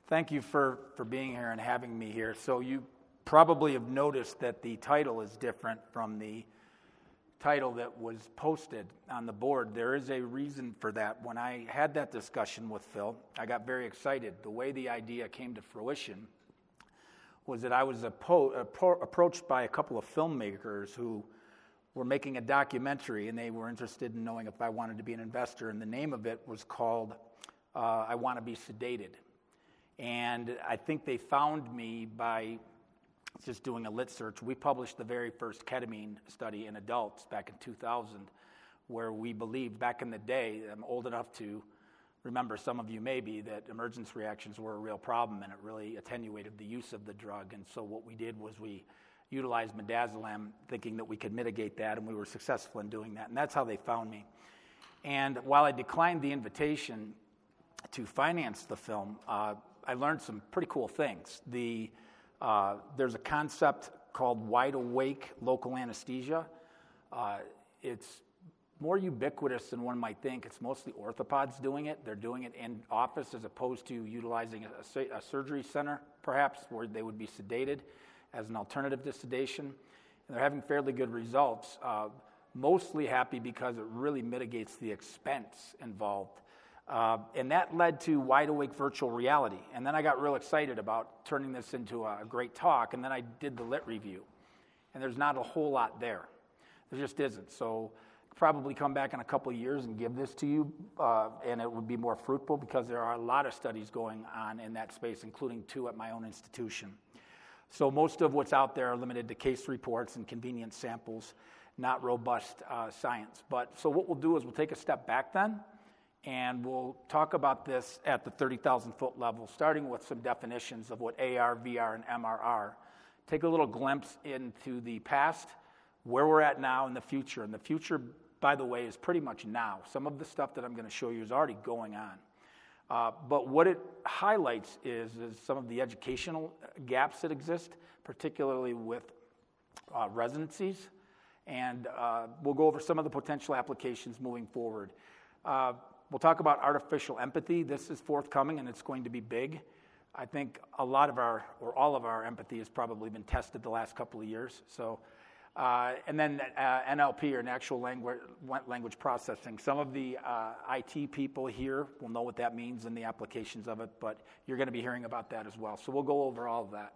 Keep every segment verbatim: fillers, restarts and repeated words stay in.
Thank you for, for being here and having me here. So you probably have noticed that the title is different from the title that was posted on the board. There is a reason for that. When I had that discussion with Phil, I got very excited. The way the idea came to fruition was that I was appo- appro- approached by a couple of filmmakers who were making a documentary, and they were interested in knowing if I wanted to be an investor, and the name of it was called uh, I Want to Be Sedated. And I think they found me by just doing a lit search. We published the very first ketamine study in adults back in two thousand, where we believed back in the day, I'm old enough to remember, some of you may be, that emergence reactions were a real problem, and it really attenuated the use of the drug. And so what we did was we utilized midazolam, thinking that we could mitigate that, and we were successful in doing that. And that's how they found me. And while I declined the invitation to finance the film, uh, I learned some pretty cool things. The uh, there's a concept called wide awake local anesthesia. Uh, it's more ubiquitous than one might think. It's mostly orthopods doing it. They're doing it in office as opposed to utilizing a, a surgery center, perhaps, where they would be sedated as an alternative to sedation. And they're having fairly good results. Uh, mostly happy because it really mitigates the expense involved. Uh, and that led to Wide Awake Virtual Reality. And then I got real excited about turning this into a great talk, and then I did the lit review. And there's not a whole lot there. There just isn't. So I'll probably come back in a couple of years and give this to you, uh, and it would be more fruitful because there are a lot of studies going on in that space, including two at my own institution. So most of what's out there are limited to case reports and convenient samples, not robust uh, science. But so what we'll do is we'll take a step back then, and we'll talk about this at the thirty thousand foot level, starting with some definitions of what A R, V R, and M R are. Take a little glimpse into the past, where we're at now, and the future. And the future, by the way, is pretty much now. Some of the stuff that I'm going to show you is already going on. Uh, but what it highlights is, is some of the educational gaps that exist, particularly with uh, residencies. And uh, we'll go over some of the potential applications moving forward. Uh, We'll talk about artificial empathy. This is forthcoming, and it's going to be big. I think a lot of our, or all of our empathy has probably been tested the last couple of years. So, uh, and then uh, N L P, or natural language, language processing. Some of the uh, I T people here will know what that means and the applications of it, but you're going to be hearing about that as well. So we'll go over all of that.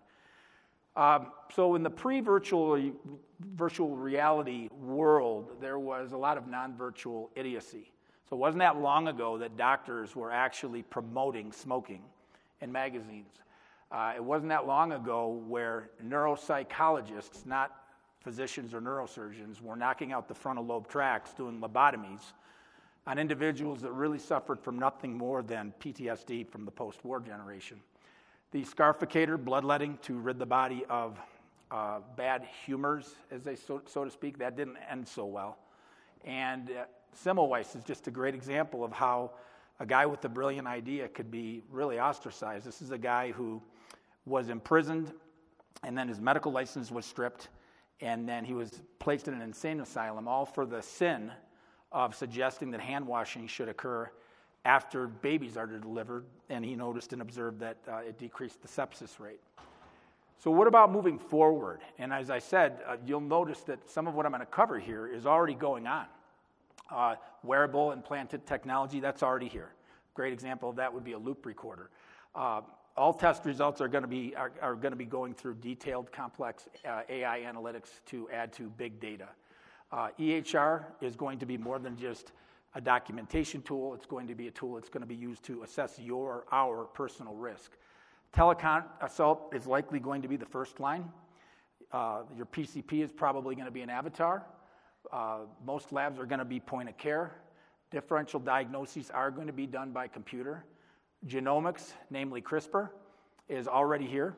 Um, so in the pre-virtual virtual reality world, there was a lot of non-virtual idiocy. So it wasn't that long ago that doctors were actually promoting smoking in magazines. Uh, it wasn't that long ago where neuropsychologists, not physicians or neurosurgeons, were knocking out the frontal lobe tracts, doing lobotomies on individuals that really suffered from nothing more than P T S D from the post-war generation. The scarificator, bloodletting to rid the body of uh, bad humors, as they so, so to speak, that didn't end so well. And uh, Semmelweis is just a great example of how a guy with a brilliant idea could be really ostracized. This is a guy who was imprisoned, and then his medical license was stripped, and then he was placed in an insane asylum, all for the sin of suggesting that hand washing should occur after babies are delivered, and he noticed and observed that uh, it decreased the sepsis rate. So what about moving forward? And as I said, uh, you'll notice that some of what I'm going to cover here is already going on. Uh, wearable implanted technology, that's already here. Great example of that would be a loop recorder. Uh, all test results are going to be are, are going to be going through detailed, complex uh, A I analytics to add to big data. Uh, E H R is going to be more than just a documentation tool. It's going to be a tool that's going to be used to assess your or our personal risk. Teleconsult is likely going to be the first line. Uh, your P C P is probably going to be an avatar. Uh, most labs are going to be point of care. Differential diagnoses are going to be done by computer. Genomics, namely CRISPR, is already here.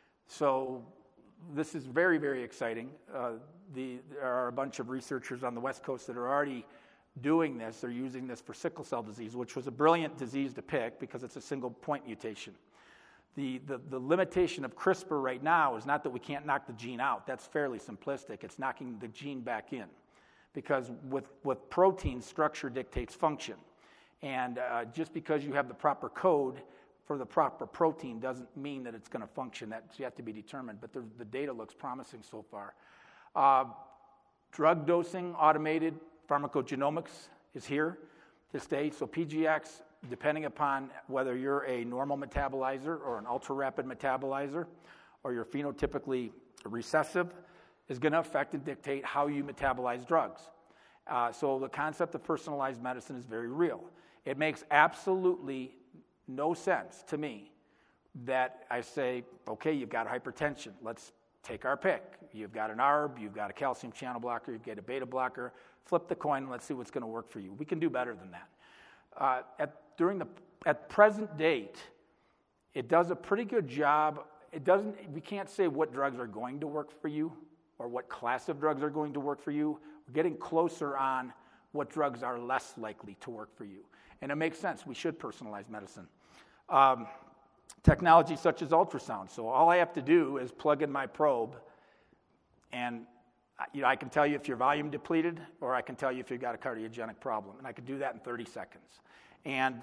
So this is very, very exciting. Uh, the, there are a bunch of researchers on the West Coast that are already doing this. They're using this for sickle cell disease, which was a brilliant disease to pick because it's a single point mutation. The, the, the limitation of CRISPR right now is not that we can't knock the gene out. That's fairly simplistic. It's knocking the gene back in. Because with, with proteins, structure dictates function. And uh, just because you have the proper code for the proper protein doesn't mean that it's going to function. That's yet to be determined, but the, the data looks promising so far. Uh, drug dosing, automated pharmacogenomics is here to stay. So P G X, depending upon whether you're a normal metabolizer or an ultra-rapid metabolizer, or you're phenotypically recessive, is going to affect and dictate how you metabolize drugs. Uh, so the concept of personalized medicine is very real. It makes absolutely no sense to me that I say, okay, you've got hypertension. Let's take our pick. You've got an A R B, you've got a calcium channel blocker, you've got a beta blocker. Flip the coin, let's see what's going to work for you. We can do better than that. Uh, at, during the, at present date, it does a pretty good job. It doesn't, we can't say what drugs are going to work for you or what class of drugs are going to work for you. We're getting closer on what drugs are less likely to work for you. And it makes sense. We should personalize medicine. Um, technology such as ultrasound. So all I have to do is plug in my probe, and you know, I can tell you if you're volume depleted, or I can tell you if you've got a cardiogenic problem. And I can do that in thirty seconds. And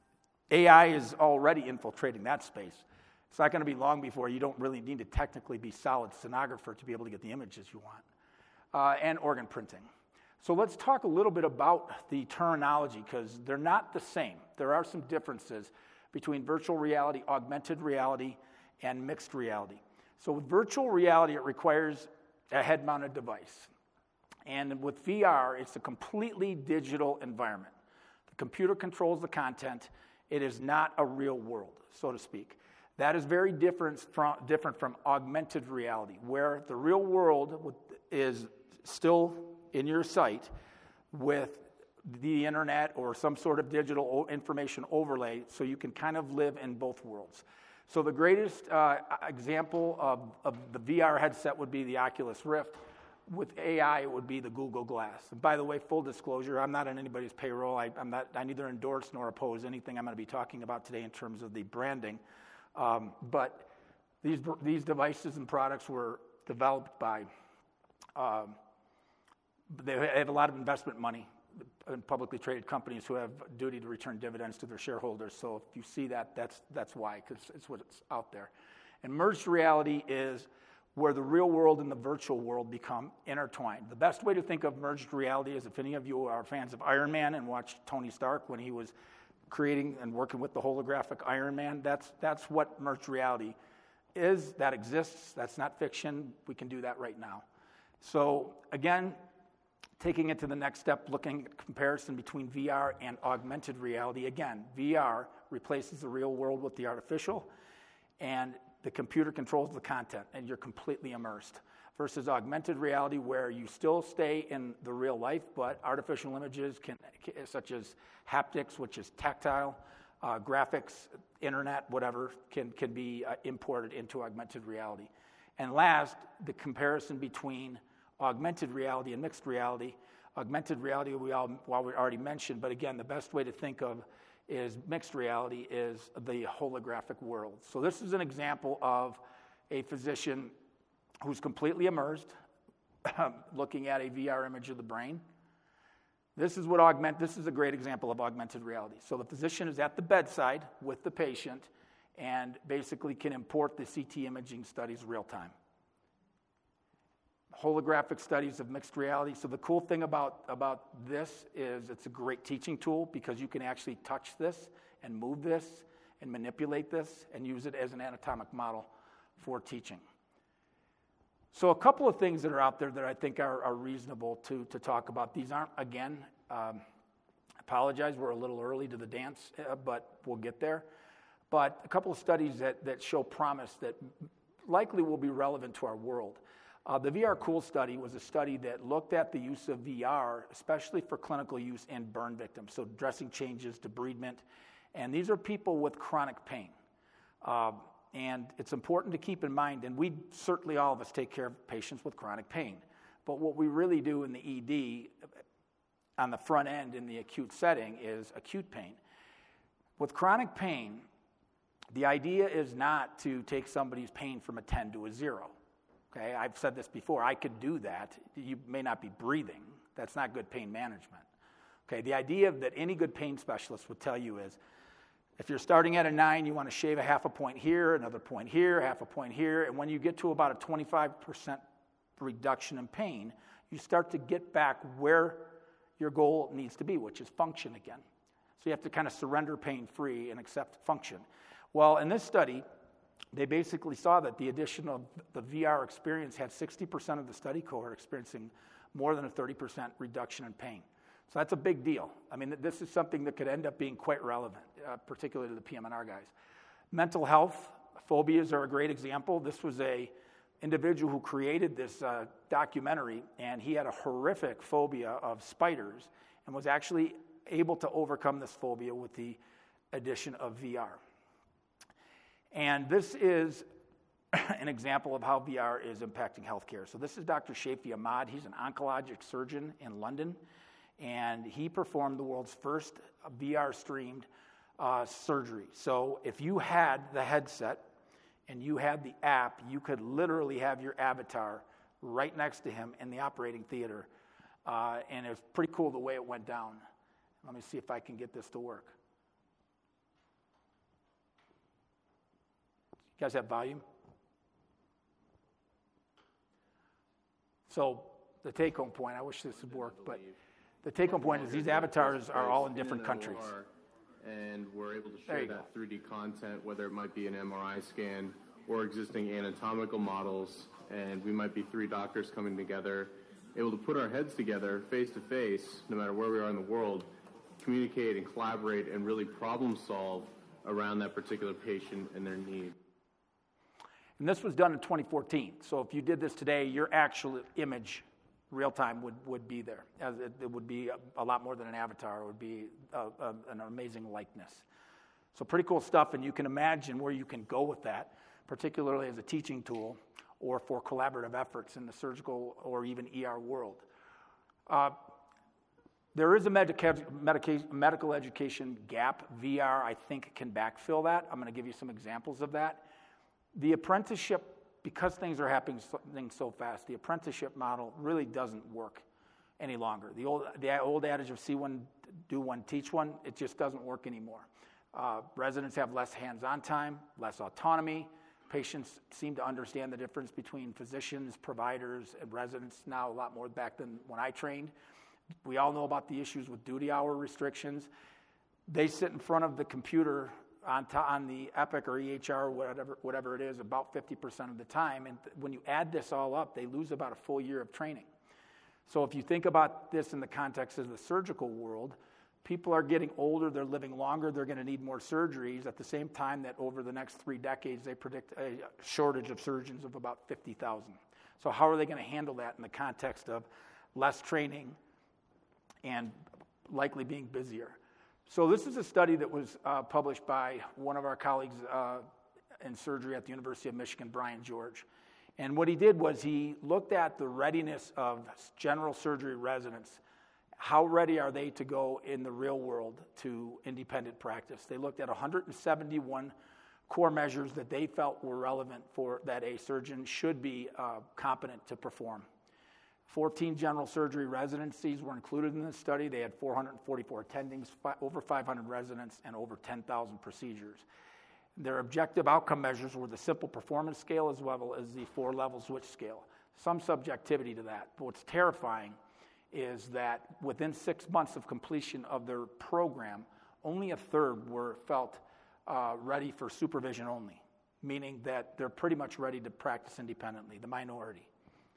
A I is already infiltrating that space. It's not going to be long before you don't really need to technically be solid sonographer to be able to get the images you want. Uh, and organ printing. So let's talk a little bit about the terminology, because they're not the same. There are some differences between virtual reality, augmented reality, and mixed reality. So with virtual reality, it requires a head-mounted device. And with V R, it's a completely digital environment. The computer controls the content. It is not a real world, so to speak. That is very different from, different from augmented reality, where the real world is still in your sight with the internet or some sort of digital information overlay, so you can kind of live in both worlds. So the greatest uh, example of, of the V R headset would be the Oculus Rift. With A I, it would be the Google Glass. And by the way, full disclosure, I'm not on anybody's payroll. I, I'm not, I neither endorse nor oppose anything I'm going to be talking about today in terms of the branding. Um, but these these devices and products were developed by, um, they have a lot of investment money in publicly traded companies who have a duty to return dividends to their shareholders. So if you see that, that's that's why, because it's what's out there. And merged reality is where the real world and the virtual world become intertwined. The best way to think of merged reality is if any of you are fans of Iron Man and watched Tony Stark when he was creating and working with the holographic Iron Man, that's that's what merged reality is. That exists. That's not fiction. We can do that right now. So again, taking it to the next step, looking at comparison between V R and augmented reality. Again, V R replaces the real world with the artificial, and the computer controls the content, and you're completely immersed. Versus augmented reality, where you still stay in the real life, but artificial images, can, such as haptics, which is tactile, uh, graphics, internet, whatever, can, can be uh, imported into augmented reality. And last, the comparison between augmented reality and mixed reality. Augmented reality, we all well, we already mentioned, but again, the best way to think of is mixed reality is the holographic world. So this is an example of a physician who's completely immersed, looking at a V R image of the brain. This is what augment. This is a great example of augmented reality. So the physician is at the bedside with the patient and basically can import the C T imaging studies real time. Holographic studies of mixed reality. So the cool thing about, about this is it's a great teaching tool because you can actually touch this and move this and manipulate this and use it as an anatomic model for teaching. So a couple of things that are out there that I think are, are reasonable to, to talk about. These aren't, again, um, I apologize, we're a little early to the dance, uh, but we'll get there. But a couple of studies that, that show promise that likely will be relevant to our world. Uh, the V R Cool study was a study that looked at the use of V R, especially for clinical use in burn victims, so dressing changes, debridement, and these are people with chronic pain. Uh, and it's important to keep in mind, and we certainly all of us take care of patients with chronic pain, but what we really do in the E D on the front end in the acute setting is acute pain. With chronic pain, the idea is not to take somebody's pain from a ten to a zero. Okay, I've said this before, I could do that. You may not be breathing. That's not good pain management. Okay, the idea that any good pain specialist would tell you is If you're starting at a nine, you want to shave a half a point here, another point here, half a point here, and when you get to about a twenty-five percent reduction in pain, you start to get back where your goal needs to be, which is function again. So you have to kind of surrender pain-free and accept function. Well, in this study, they basically saw that the addition of the V R experience had sixty percent of the study cohort experiencing more than a thirty percent reduction in pain. So that's a big deal. I mean, this is something that could end up being quite relevant, uh, particularly to the P M N R guys. Mental health, phobias are a great example. This was a individual who created this uh, documentary, and he had a horrific phobia of spiders and was actually able to overcome this phobia with the addition of V R. And this is an example of how V R is impacting healthcare. So this is Doctor Shafi Ahmad. He's an oncologic surgeon in London, and he performed the world's first V R-streamed uh, surgery. So if you had the headset and you had the app, you could literally have your avatar right next to him in the operating theater. Uh, and it was pretty cool the way it went down. Let me see if I can get this to work. You guys have volume? So the take-home point, I wish this would work, but the take-home point is these avatars are all in different countries. And we're able to share that three D content, whether it might be an M R I scan or existing anatomical models, and we might be three doctors coming together, able to put our heads together face-to-face, no matter where we are in the world, communicate and collaborate and really problem solve around that particular patient and their need. And this was done in twenty fourteen. So if you did this today, your actual image, real time, would, would be there. As it, it would be a, a lot more than an avatar. It would be a, a, an amazing likeness. So pretty cool stuff, and you can imagine where you can go with that, particularly as a teaching tool or for collaborative efforts in the surgical or even E R world. Uh, there is a medica- medica- medical education gap. V R, I think, can backfill that. I'm going to give you some examples of that. The apprenticeship, because things are happening so, so fast, the apprenticeship model really doesn't work any longer. The old, the old adage of see one, do one, teach one, it just doesn't work anymore. Uh, residents have less hands-on time, less autonomy. Patients seem to understand the difference between physicians, providers, and residents now a lot more back than when I trained. We all know about the issues with duty hour restrictions. They sit in front of the computer on, to, on the Epic or E H R, whatever, whatever it is, about fifty percent of the time. And th- when you add this all up, they lose about a full year of training. So if you think about this in the context of the surgical world, people are getting older, they're living longer, they're going to need more surgeries at the same time that over the next three decades, they predict a shortage of surgeons of about fifty thousand. So how are they going to handle that in the context of less training and likely being busier? So this is a study that was uh, published by one of our colleagues uh, in surgery at the University of Michigan, Brian George. And what he did was he looked at the readiness of general surgery residents. How ready are they to go in the real world to independent practice? They looked at one hundred seventy-one core measures that they felt were relevant for that a surgeon should be uh, competent to perform. fourteen general surgery residencies were included in this study. They had four hundred forty-four attendings, fi- over five hundred residents, and over ten thousand procedures. Their objective outcome measures were the simple performance scale as well as the four-level switch scale. Some subjectivity to that. But what's terrifying is that within six months of completion of their program, only a third were felt uh, ready for supervision only, meaning that they're pretty much ready to practice independently, the minority.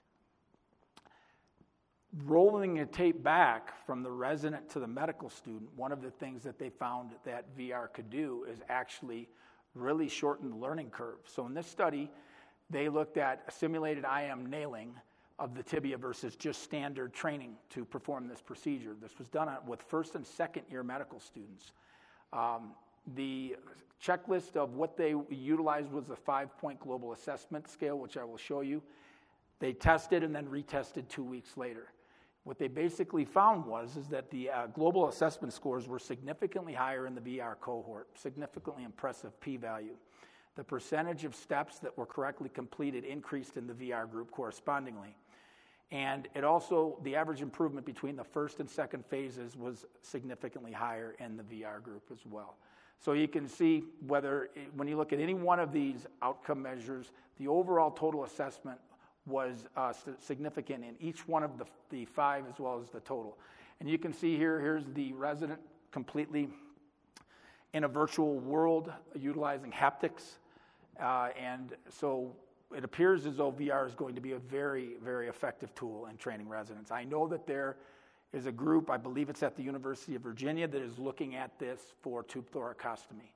Rolling a tape back from the resident to the medical student, one of the things that they found that V R could do is actually really shorten the learning curve. So in this study, they looked at a simulated I M nailing of the tibia versus just standard training to perform this procedure. This was done with first and second year medical students. Um, the checklist of what they utilized was a five-point global assessment scale, which I will show you. They tested and then retested two weeks later. What they basically found was is that the uh, global assessment scores were significantly higher in the V R cohort, significantly impressive p-value. The percentage of steps that were correctly completed increased in the V R group correspondingly. And it also, the average improvement between the first and second phases was significantly higher in the V R group as well. So you can see whether, when you look at any one of these outcome measures, the overall total assessment was uh, significant in each one of the, the five as well as the total. And you can see here, here's the resident completely in a virtual world utilizing haptics. Uh, and so it appears as though V R is going to be a very, very effective tool in training residents. I know that there is a group, I believe it's at the University of Virginia, that is looking at this for tube thoracostomy.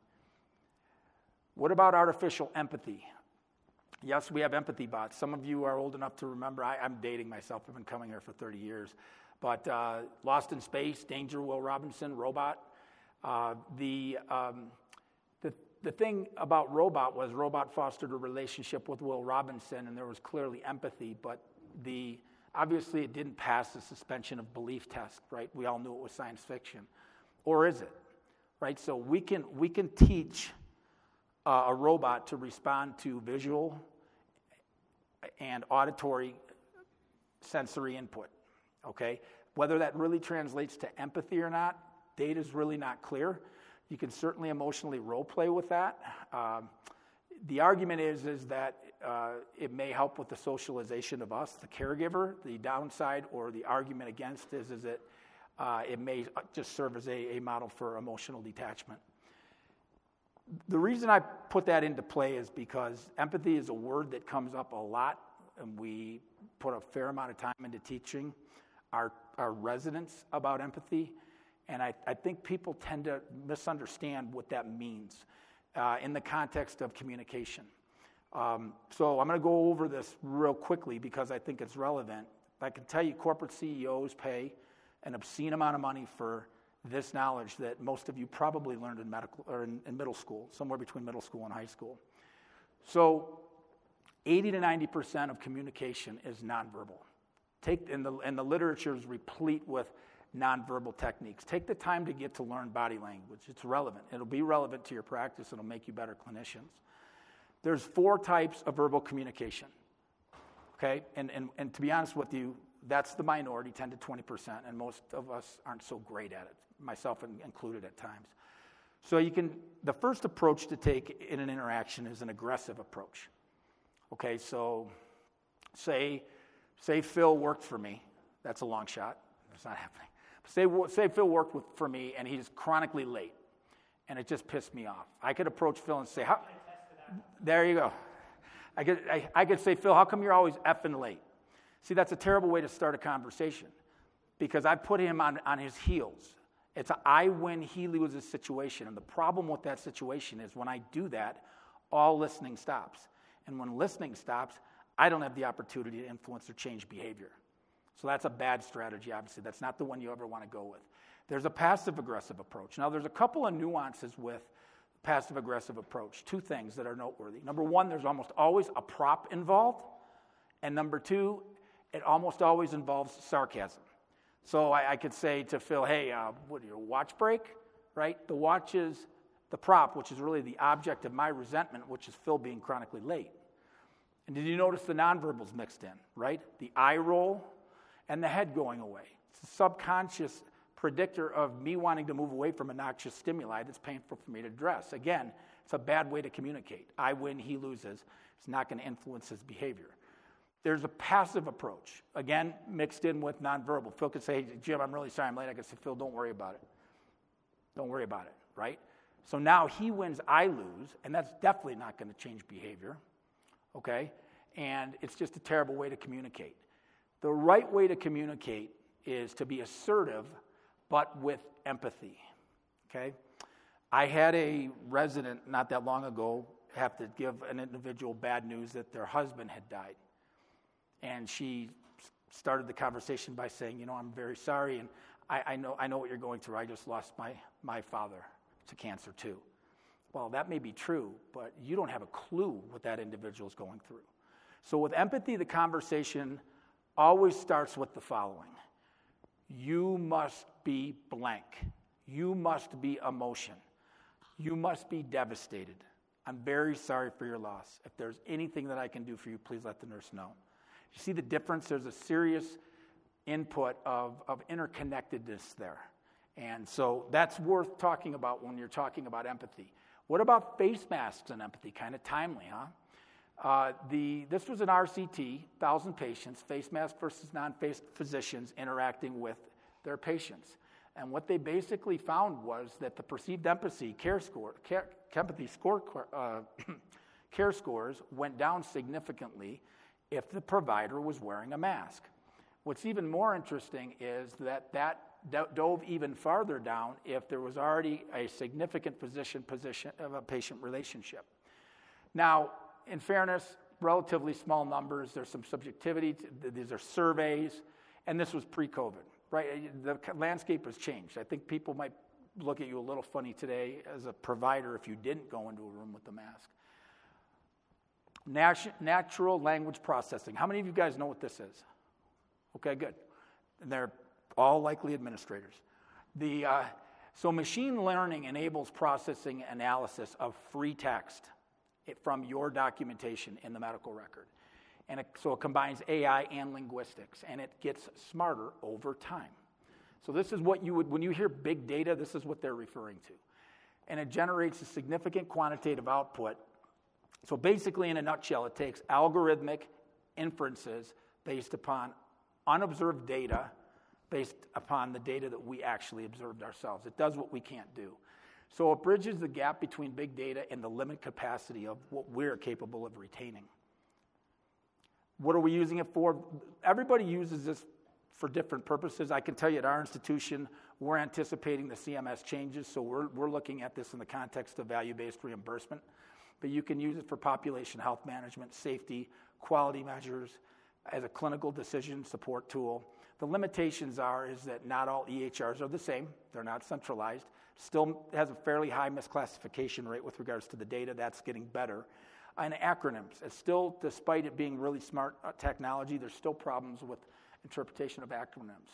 What about artificial empathy? Yes, we have empathy bots. Some of you are old enough to remember. I, I'm dating myself. I've been coming here for thirty years. But uh, Lost in Space, Danger, Will Robinson, Robot. Uh, the, um, the, the thing about Robot was Robot fostered a relationship with Will Robinson, and there was clearly empathy, but the obviously it didn't pass the suspension of belief test, right? We all knew it was science fiction. Or is it? Right? So we can, we can teach uh, a robot to respond to visual and auditory sensory input, okay? Whether that really translates to empathy or not, data's really not clear. You can certainly emotionally role play with that. Um, the argument is, is that uh, it may help with the socialization of us, the caregiver. The downside or the argument against is, is that uh, it may just serve as a, a model for emotional detachment. The reason I put that into play is because empathy is a word that comes up a lot, and we put a fair amount of time into teaching our, our residents about empathy, and I, I think people tend to misunderstand what that means uh, in the context of communication. Um, so I'm going to go over this real quickly because I think it's relevant. I can tell you corporate C E Os pay an obscene amount of money for this knowledge that most of you probably learned in medical or in, in middle school, somewhere between middle school and high school. So eighty to ninety percent of communication is nonverbal. Take, and the, and the literature is replete with nonverbal techniques. Take the time to get to learn body language. It's relevant. It'll be relevant to your practice. It'll make you better clinicians. There's four types of verbal communication, okay? And, and, and to be honest with you, that's the minority, ten to twenty percent, and most of us aren't so great at it, myself included at times. So you can, the first approach to take in an interaction is an aggressive approach. Okay, so say, say Phil worked for me. That's a long shot. It's not happening. Say, say Phil worked with, for me, and he's chronically late, and it just pissed me off. I could approach Phil and say, "How?" There you go. I could, I, I could say, "Phil, how come you're always effing late?" See, that's a terrible way to start a conversation because I put him on, on his heels. It's a I win, he loses situation. And the problem with that situation is when I do that, all listening stops. And when listening stops, I don't have the opportunity to influence or change behavior. So that's a bad strategy, obviously. That's not the one you ever want to go with. There's a passive-aggressive approach. Now, there's a couple of nuances with passive-aggressive approach. Two things that are noteworthy. Number one, there's almost always a prop involved. And number two, it almost always involves sarcasm. So I, I could say to Phil, "Hey, uh, what, your watch break?" Right? The watch is the prop, which is really the object of my resentment, which is Phil being chronically late. And did you notice the nonverbals mixed in, right? The eye roll and the head going away. It's a subconscious predictor of me wanting to move away from a noxious stimuli that's painful for me to address. Again, it's a bad way to communicate. I win, he loses. It's not going to influence his behavior. There's a passive approach, again, mixed in with nonverbal. Phil could say, "Jim, I'm really sorry I'm late." I could say, "Phil, don't worry about it. Don't worry about it," right? So now he wins, I lose, and that's definitely not going to change behavior, okay? And it's just a terrible way to communicate. The right way to communicate is to be assertive, but with empathy, okay? I had a resident not that long ago have to give an individual bad news that their husband had died. And she started the conversation by saying, "You know, I'm very sorry, and I, I know I know what you're going through. I just lost my, my father to cancer too." Well, that may be true, but you don't have a clue what that individual is going through. So with empathy, the conversation always starts with the following. You must be blank. You must be emotion. You must be devastated. I'm very sorry for your loss. If there's anything that I can do for you, please let the nurse know. You see the difference? There's a serious input of, of interconnectedness there. And so that's worth talking about when you're talking about empathy. What about face masks and empathy? Kind of timely, huh? Uh, the, this was an R C T, one thousand patients, face mask versus non-face physicians interacting with their patients. And what they basically found was that the perceived empathy care score, care, empathy score, uh, care scores went down significantly if the provider was wearing a mask. What's even more interesting is that that dove even farther down if there was already a significant physician position of a patient relationship. Now, in fairness, relatively small numbers. There's some subjectivity. To, these are surveys, and this was pre-COVID, right? The landscape has changed. I think people might look at you a little funny today as a provider if you didn't go into a room with the mask. Natu- natural language processing. How many of you guys know what this is? Okay, good. And they're all likely administrators. The uh, so machine learning enables processing analysis of free text from your documentation in the medical record. And it, so it combines A I and linguistics, and it gets smarter over time. So this is what you would, when you hear big data, this is what they're referring to. And it generates a significant quantitative output. So basically, in a nutshell, it takes algorithmic inferences based upon unobserved data, based upon the data that we actually observed ourselves. It does what we can't do. So it bridges the gap between big data and the limited capacity of what we're capable of retaining. What are we using it for? Everybody uses this for different purposes. I can tell you at our institution, we're anticipating the C M S changes, so we're, we're looking at this in the context of value-based reimbursement. But you can use it for population health management, safety, quality measures, as a clinical decision support tool. The limitations are is that not all E H Rs are the same. They're not centralized. Still has a fairly high misclassification rate with regards to the data. That's getting better. And acronyms. It's still, despite it being really smart technology, there's still problems with interpretation of acronyms.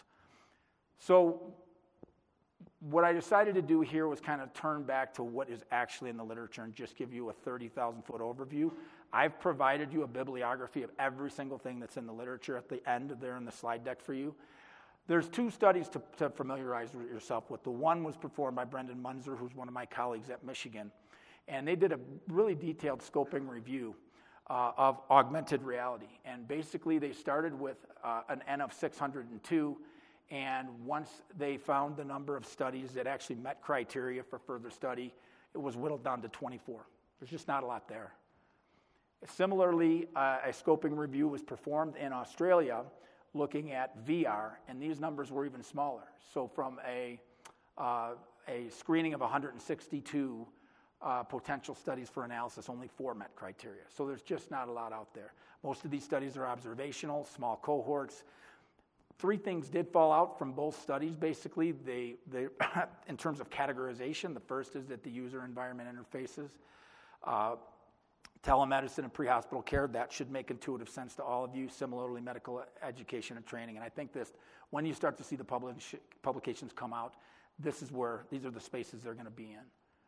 So what I decided to do here was kind of turn back to what is actually in the literature and just give you a thirty thousand foot overview. I've provided you a bibliography of every single thing that's in the literature at the end there in the slide deck for you. There's two studies to, to familiarize yourself with. The one was performed by Brendan Munzer, who's one of my colleagues at Michigan, and they did a really detailed scoping review uh, of augmented reality. And basically they started with uh, an N of six hundred two, and once they found the number of studies that actually met criteria for further study, it was whittled down to twenty-four. There's just not a lot there. Similarly, uh, a scoping review was performed in Australia looking at V R, and these numbers were even smaller. So from a, uh, a screening of one hundred sixty-two uh, potential studies for analysis, only four met criteria. So there's just not a lot out there. Most of these studies are observational, small cohorts. Three things did fall out from both studies, basically. They, they in terms of categorization, the first is that the user environment interfaces. Uh, Telemedicine and pre-hospital care, that should make intuitive sense to all of you. Similarly, medical education and training. And I think this, when you start to see the publish, publications come out, this is where, these are the spaces they're going to be in.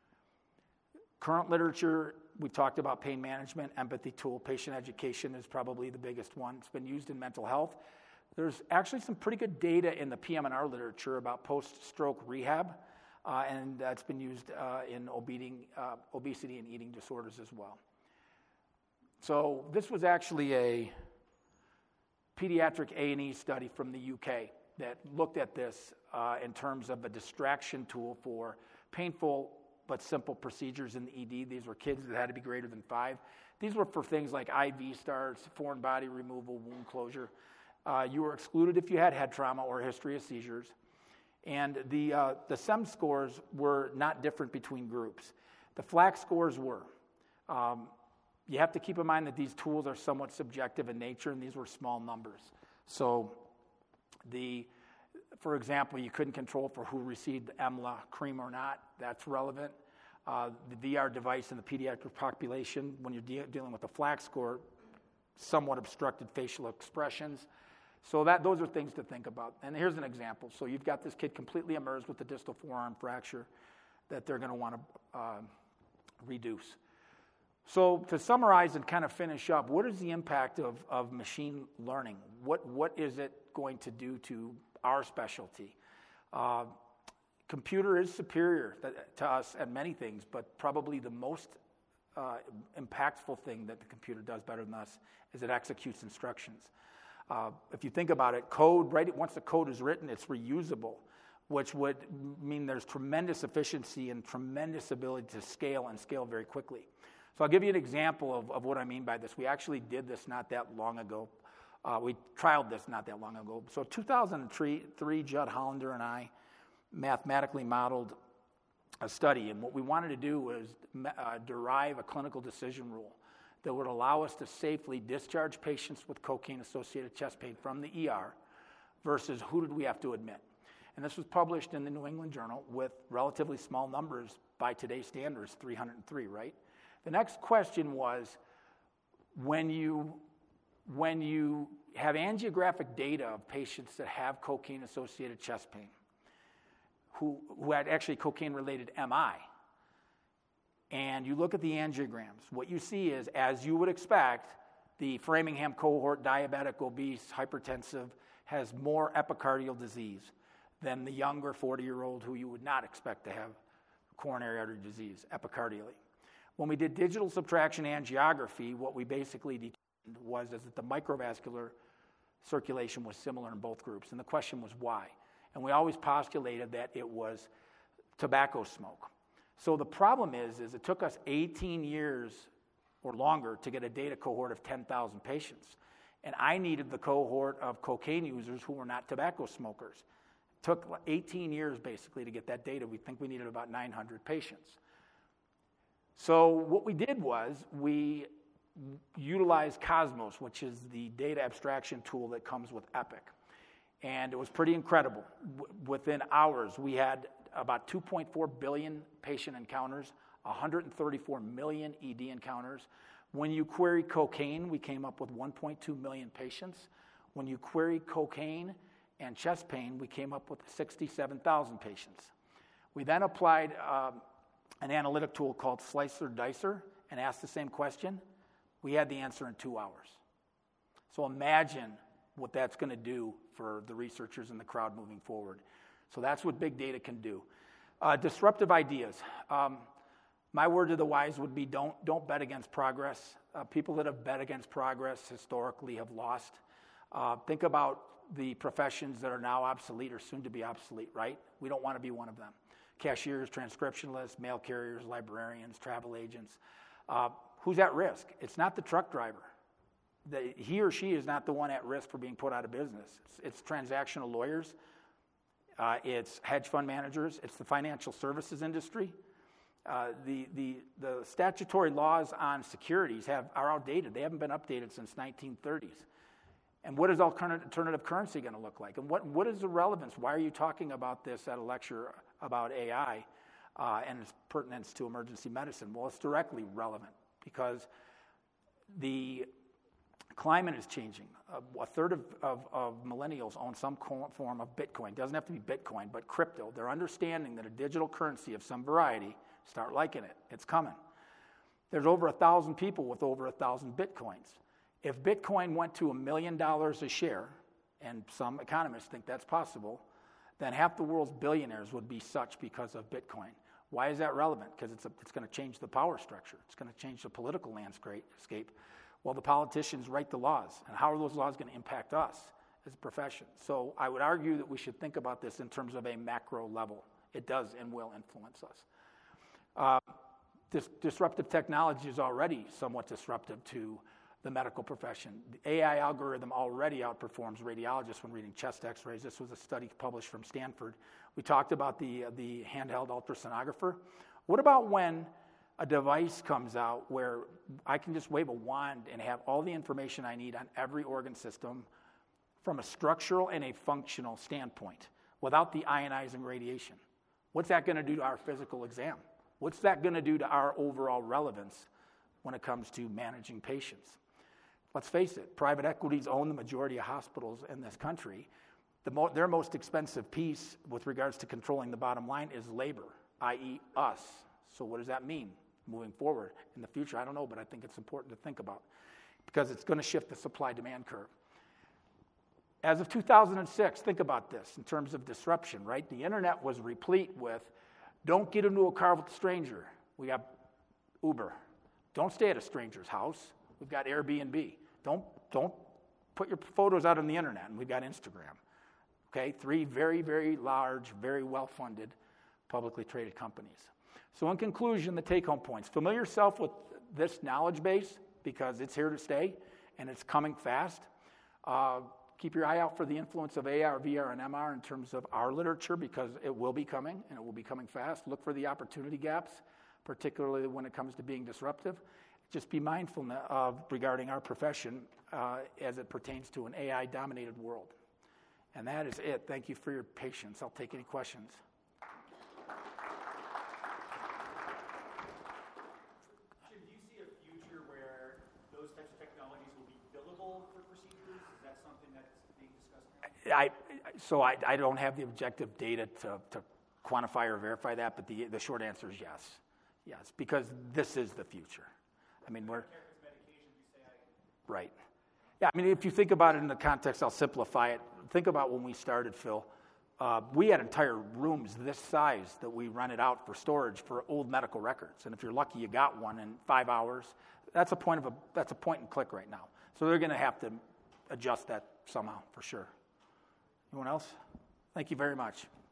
Current literature, we talked about pain management, empathy tool, patient education is probably the biggest one. It's been used in mental health. There's actually some pretty good data in the P M and R literature about post-stroke rehab, uh, and that's been used uh, in obesity, uh, obesity and eating disorders as well. So this was actually a pediatric A and E study from the U K that looked at this uh, in terms of a distraction tool for painful but simple procedures in the E D. These were kids that had to be greater than five. These were for things like I V starts, foreign body removal, wound closure. Uh, you were excluded if you had head trauma or a history of seizures. And the, uh, the S E M scores were not different between groups. The FLAC scores were. Um, You have to keep in mind that these tools are somewhat subjective in nature, and these were small numbers. So, the, for example, you couldn't control for who received the E M L A cream or not. That's relevant. Uh, the V R device in the pediatric population, when you're de- dealing with the FLAC score, somewhat obstructed facial expressions. So that those are things to think about. And here's an example. So you've got this kid completely immersed with the distal forearm fracture that they're going to want to uh, reduce. So to summarize and kind of finish up, what is the impact of, of machine learning? What What is it going to do to our specialty? Uh, computer is superior to us at many things, but probably the most uh, impactful thing that the computer does better than us is it executes instructions. Uh, if you think about it, code, right, once the code is written, it's reusable, which would mean there's tremendous efficiency and tremendous ability to scale and scale very quickly. So I'll give you an example of, of what I mean by this. We actually did this not that long ago. Uh, we trialed this not that long ago. So two thousand three, Judd Hollander and I mathematically modeled a study, and what we wanted to do was uh, derive a clinical decision rule that would allow us to safely discharge patients with cocaine-associated chest pain from the E R versus who did we have to admit. And this was published in the New England Journal with relatively small numbers by today's standards, three hundred three, right? The next question was, when you, when you have angiographic data of patients that have cocaine-associated chest pain, who, who had actually cocaine-related M I, and you look at the angiograms, what you see is, as you would expect, the Framingham cohort, diabetic, obese, hypertensive, has more epicardial disease than the younger forty-year-old who you would not expect to have coronary artery disease epicardially. When we did digital subtraction angiography, what we basically determined was is that the microvascular circulation was similar in both groups, and the question was why? And we always postulated that it was tobacco smoke. So the problem is, is it took us eighteen years or longer to get a data cohort of ten thousand patients. And I needed the cohort of cocaine users who were not tobacco smokers. It took eighteen years basically to get that data. We think we needed about nine hundred patients. So what we did was we utilized Cosmos, which is the data abstraction tool that comes with Epic. And it was pretty incredible. W- within hours, we had about two point four billion patient encounters, one hundred thirty-four million E D encounters. When you query cocaine, we came up with one point two million patients. When you query cocaine and chest pain, we came up with sixty-seven thousand patients. We then applied um, an analytic tool called Slicer Dicer and asked the same question. We had the answer in two hours. So imagine what that's going to do for the researchers in the crowd moving forward. So that's what big data can do. Uh, disruptive ideas. Um, my word to the wise would be don't, don't bet against progress. Uh, people that have bet against progress historically have lost. Uh, think about the professions that are now obsolete or soon to be obsolete, right? We don't want to be one of them. Cashiers, transcriptionists, mail carriers, librarians, travel agents. Uh, who's at risk? It's not the truck driver. The, he or she is not the one at risk for being put out of business. It's, it's transactional lawyers. Uh, it's hedge fund managers. It's the financial services industry. Uh, the, the, the statutory laws on securities have, are outdated. They haven't been updated since nineteen thirties. And what is alternative currency going to look like? And what, what is the relevance? Why are you talking about this at a lecture about A I uh, and its pertinence to emergency medicine? Well, it's directly relevant because the climate is changing. Uh, a third of, of, of millennials own some co- form of Bitcoin. It doesn't have to be Bitcoin, but crypto. They're understanding that a digital currency of some variety, start liking it. It's coming. There's over a thousand people with over a thousand Bitcoins. If Bitcoin went to a million dollars a share, and some economists think that's possible, then half the world's billionaires would be such because of Bitcoin. Why is that relevant? Because it's, it's going to change the power structure. It's going to change the political landscape. Well, the politicians write the laws, and how are those laws going to impact us as a profession? So I would argue that we should think about this in terms of a macro level. It does and will influence us. Uh, this disruptive technology is already somewhat disruptive to the medical profession. The A I algorithm already outperforms radiologists when reading chest x-rays. This was a study published from Stanford. We talked about the, uh, the handheld ultrasonographer. What about when a device comes out where I can just wave a wand and have all the information I need on every organ system from a structural and a functional standpoint without the ionizing radiation? What's that going to do to our physical exam? What's that going to do to our overall relevance when it comes to managing patients? Let's face it, private equities own the majority of hospitals in this country. The mo- their most expensive piece with regards to controlling the bottom line is labor, that is us. So what does that mean moving forward in the future? I don't know, but I think it's important to think about because it's going to shift the supply-demand curve. As of two thousand six, think about this in terms of disruption, right? The internet was replete with, don't get into a car with a stranger. We got Uber. Don't stay at a stranger's house. We've got Airbnb. Don't, don't put your photos out on the internet, and we've got Instagram. Okay, three very, very large, very well-funded, publicly traded companies. So in conclusion, the take-home points. Familiar yourself with this knowledge base because it's here to stay, and it's coming fast. Uh, keep your eye out for the influence of A R, V R, and M R in terms of our literature because it will be coming, and it will be coming fast. Look for the opportunity gaps, particularly when it comes to being disruptive. Just be mindful of regarding our profession uh, as it pertains to an A I-dominated world. And that is it. Thank you for your patience. I'll take any questions. Jim, do you see a future where those types of technologies will be billable for procedures? Is that something that's being discussed now? I, so I, I don't have the objective data to, to quantify or verify that, but the, the short answer is yes. Yes, because this is the future. I mean, we're... Right. Yeah, I mean, if you think about it in the context, I'll simplify it. Think about when we started, Phil. Uh, we had entire rooms this size that we rented out for storage for old medical records. And if you're lucky, you got one in five hours. That's a point of a that's a point and click right now. So they're going to have to adjust that somehow, for sure. Anyone else? Thank you very much.